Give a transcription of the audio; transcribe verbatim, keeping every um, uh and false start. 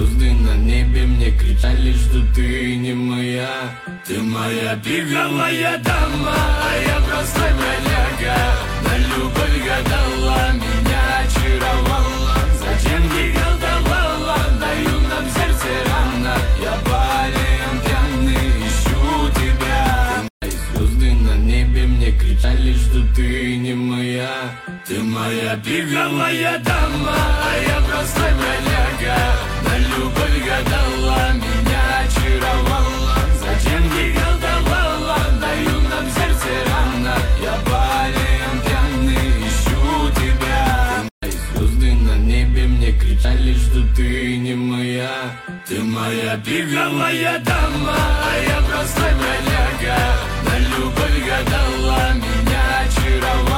звезды на небе мне кричали, что ты не моя. Ты моя беговая дама, а я простой бродяга. На любовь гадала, меня очаровала. Зачем ты колдовала на юном сердце рано? Я болен пьяный, ищу тебя. Ты мои звезды на небе мне кричали, что ты не моя. Ты моя беговая дама, а я простой бродяга. На любовь гадала, меня очаровала. Зачем ты колдовала на юном сердце рано? Я болен пьяный, ищу тебя. Ты мои звезды на небе мне кричали, что ты не моя. Ты моя беговая дама, а я простой бродяга. На любовь гадала, меня очаровала.